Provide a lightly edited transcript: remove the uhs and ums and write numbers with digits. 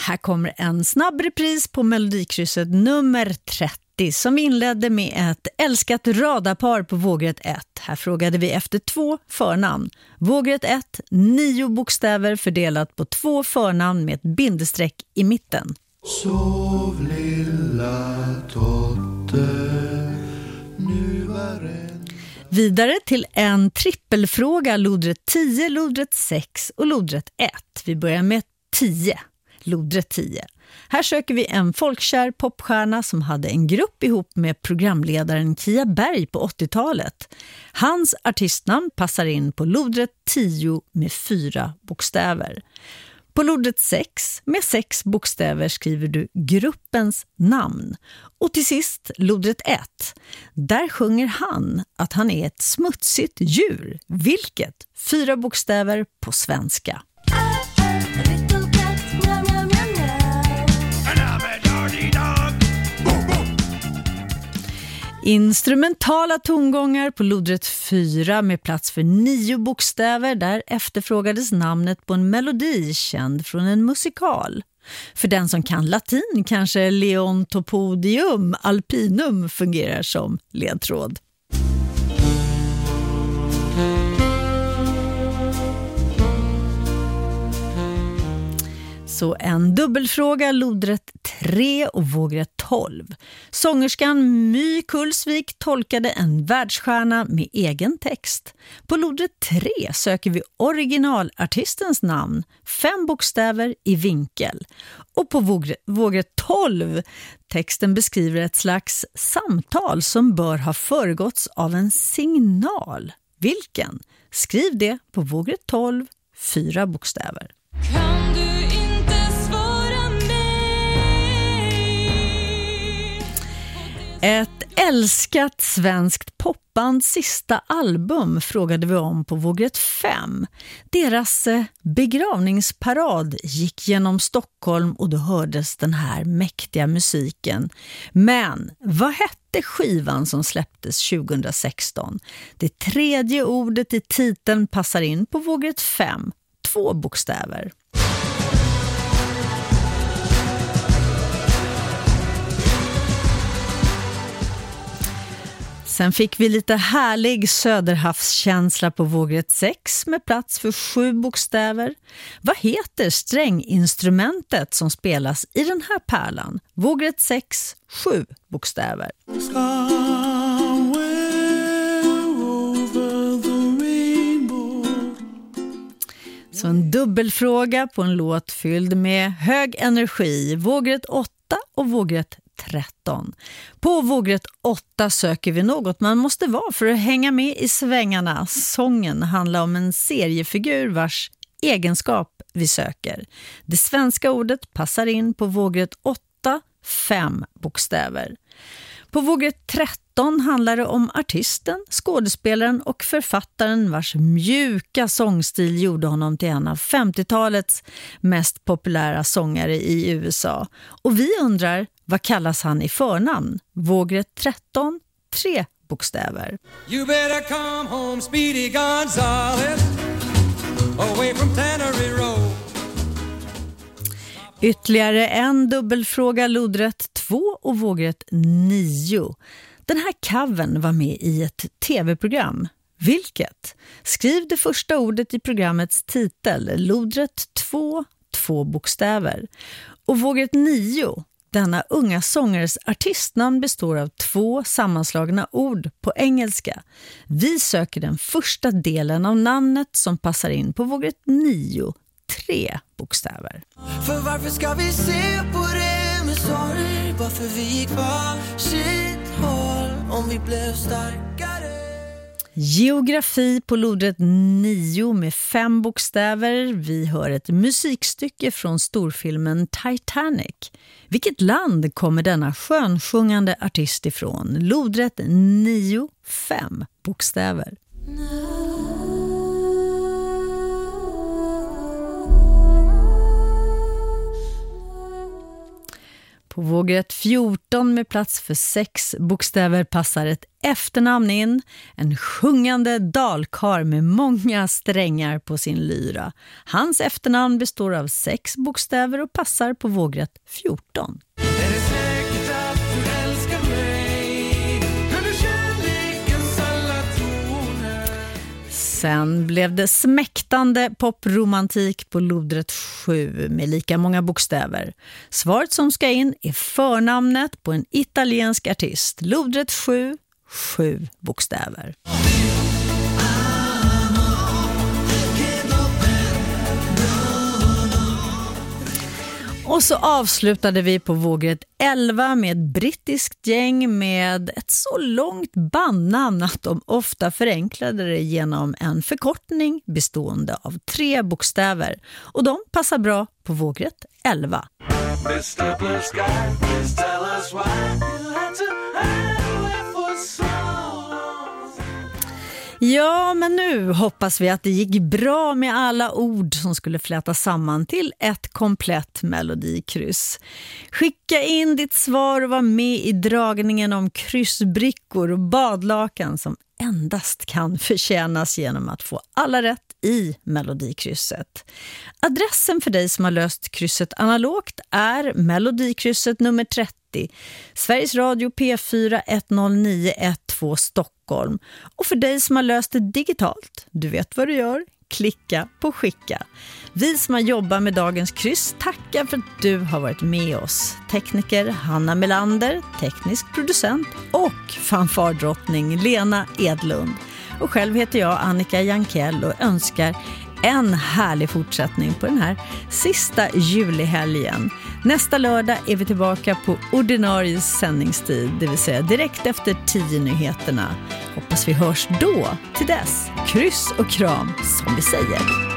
Här kommer en snabb repris på Melodikrysset nummer 30 som vi inledde med ett älskat radarpar på vågrätt 1. Här frågade vi efter 2 förnamn. Vågrätt 1, 9 bokstäver fördelat på 2 förnamn med ett bindestreck i mitten. Sov lilla Totte, nu var det... Vidare till en trippelfråga, lodrätt 10, lodrätt 6 och lodrätt 1. Vi börjar med 10, lodrätt 10. Här söker vi en folkkär popstjärna som hade en grupp ihop med programledaren Kia Berg på 80-talet. Hans artistnamn passar in på lodrätt 10 med 4 bokstäver. På lodrätt 6 med 6 bokstäver skriver du gruppens namn. Och till sist lodrätt 1. Där sjunger han att han är ett smutsigt djur. Vilket? 4 bokstäver på svenska. Instrumentala tongångar på lodrätt 4 med plats för 9 bokstäver. Där efterfrågades namnet på en melodi känd från en musikal. För den som kan latin kanske Leontopodium alpinum fungerar som ledtråd. Så en dubbelfråga, lodrätt 3 och vågrätt 12. Sångerskan My Kullsvik tolkade en världsstjärna med egen text. På lodrätt 3 söker vi originalartistens namn, 5 bokstäver i vinkel. Och på vågrätt 12, texten beskriver ett slags samtal som bör ha föregåtts av en signal. Vilken? Skriv det på vågrätt 12, 4 bokstäver. Kan du inte svara mig? Ett älskat svenskt popbands sista album frågade vi om på vågrätt 5. Deras begravningsparad gick genom Stockholm och då hördes den här mäktiga musiken. Men vad hette skivan som släpptes 2016? Det 3:e ordet i titeln passar in på vågrätt 5. 2 bokstäver. Sen fick vi lite härlig söderhavskänsla på vågrätt 6 med plats för 7 bokstäver. Vad heter stränginstrumentet som spelas i den här pärlan? Vågrätt 6, 7 bokstäver. Så en dubbelfråga på en låt fylld med hög energi. Vågrätt 8 och vågrätt 13. På vågrätt 8 söker vi något man måste vara för att hänga med i svängarna. Sången handlar om en seriefigur vars egenskap vi söker. Det svenska ordet passar in på vågrätt 8, 5 bokstäver. På vågrätt 13 handlar det om artisten, skådespelaren och författaren vars mjuka sångstil gjorde honom till en av 50-talets mest populära sångare i USA. Och vi undrar, vad kallas han i förnamn? Vågrätt 13, 3 bokstäver. You better come home, Speedy Gonzales, away from Tannery Road. Ytterligare en dubbelfråga, lodrätt 2 och vågrätt 9. Den här covern var med i ett tv-program. Vilket? Skriv det första ordet i programmets titel, lodrätt 2, 2 bokstäver. Och vågrätt 9, denna unga sångares artistnamn består av 2 sammanslagna ord på engelska. Vi söker den första delen av namnet som passar in på vågrätt 9, 3 bokstäver. För varför ska vi se på det med sorg? Varför vi gick var sitt håll om vi blev starkare? Geografi på lodrätt 9 med 5 bokstäver. Vi hör ett musikstycke från storfilmen Titanic. Vilket land kommer denna skönsjungande artist ifrån? Lodrätt 9, 5 bokstäver. På vågrätt 14 med plats för 6 bokstäver passar ett efternamn in. En sjungande dalkar med många strängar på sin lyra. Hans efternamn består av 6 bokstäver och passar på vågrätt 14. Är det säkert att du älskar mig? Hör du kärlekens alla toner? Sen blev det smäktande popromantik på lodrätt 7 med lika många bokstäver. Svaret som ska in är förnamnet på en italiensk artist. Lodrätt 7, 7 bokstäver. Och så avslutade vi på vågrätt 11 med ett brittiskt gäng med ett så långt bandnamn att de ofta förenklade det genom en förkortning bestående av 3 bokstäver. Och de passar bra på vågrätt 11. Mr. Blue Sky, please tell us why you had to hide away for so long. Ja, men nu hoppas vi att det gick bra med alla ord som skulle flätas samman till ett komplett melodikryss. Skicka in ditt svar och var med i dragningen om kryssbrickor och badlakan som endast kan förtjänas genom att få alla rätt i melodikrysset. Adressen för dig som har löst krysset analogt är melodikrysset nummer 30. Sveriges Radio P4 10912 Stockholm. Och för dig som har löst det digitalt, du vet vad du gör, klicka på skicka. Vi som har jobbat med dagens kryss tackar för att du har varit med oss. Tekniker Hanna Melander, teknisk producent och fanfardrottning Lena Edlund. Och själv heter jag Annika Jankell och önskar en härlig fortsättning på den här sista julihelgen. Nästa lördag är vi tillbaka på ordinarie sändningstid, det vill säga direkt efter 10-nyheterna. Hoppas vi hörs då. Till dess, kryss och kram som vi säger.